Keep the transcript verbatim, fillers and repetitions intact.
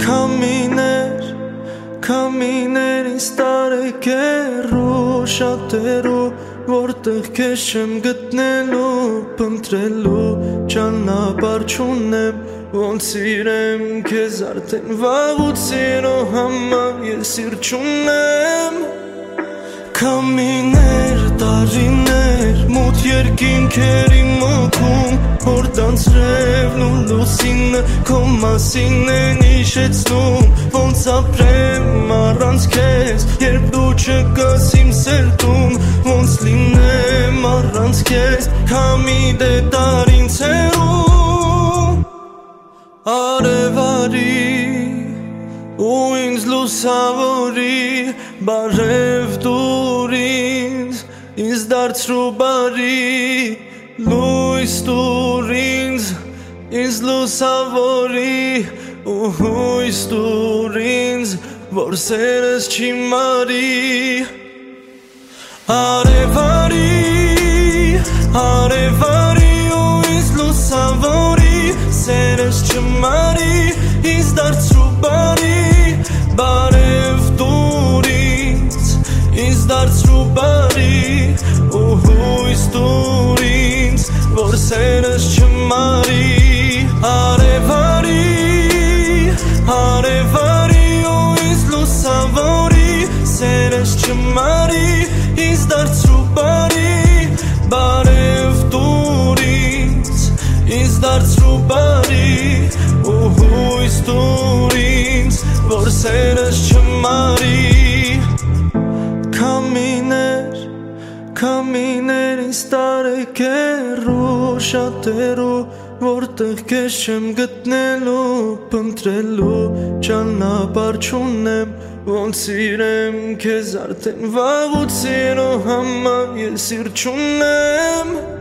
Քամիներ, քամիներ ինձ տարեկերու շատերու, որտեղ քեզ չեմ գտնելու, փնտրելու ճանապարհ չունեմ, ոնց սիրեմ քեզ արդեն վաղուց սիրո համար ես սիրտ չունեմ։ Քամիներ, տարիներ, մութ երկինքերի մոքում, հորդանցրևն ու լուսինը քո մասին են հիշեցնում, ոնց ապրեմ առանց քեզ, երբ դու չկաս իմ սերտում, ոնց լինեմ առանց քեզ, քամի դե տար ինձ հեռու, արև արի ու ինձ լուսավորի, բարև դուր ինձ, ինձ դարձրու բարի, լույս տուր ինձ, ինձ լուսավորի, ու հույս տուր ինձ, որ սերս չի մարի։ Արև արի, արև արի ու ինձ լուսավորի, սերս չմարի, ինձ դարձրու բարի, բարև դուր ինձ, ինձ դարձրու բարի, ու հույս տուր ինձ, որ սերս չմարի։ Արև արի, արև արի ու ինձ լուսավորի, սերս չմարի, ինձ դարձրու բարի, բարև դուր ինձ, ինձ դարձրու բարի, ու հույս տուր ինձ, որ սերս չմարի։ Քամիներ, քամիներ ինձ տարեկերու շատերու, որտեղ քեզ չեմ գտնելու, փնտրելու ճանապարհ չունեմ, ոնց սիրեմ քեզ արդեն վաղուց սիրո համար ես սիրտ չունեմ։